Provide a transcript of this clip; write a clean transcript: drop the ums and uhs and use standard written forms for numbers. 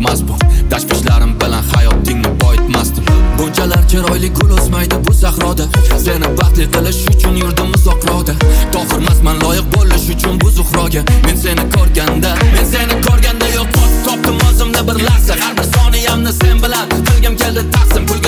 emas bu. Tashvishlarim bilan hayotingni boyitmasdim. Bunchalar chiroyli gul o'smaydi bu sahroda. Seni baxtli qilish uchun yurdim uzoqroqda. Tohirmasman loyiq bo'lish uchun bu zuhroga. Men seni ko'rganda yo'q topdim o'zimni bir lahza. Har bir soniyamni sen bilan qilgim keldi taqsim.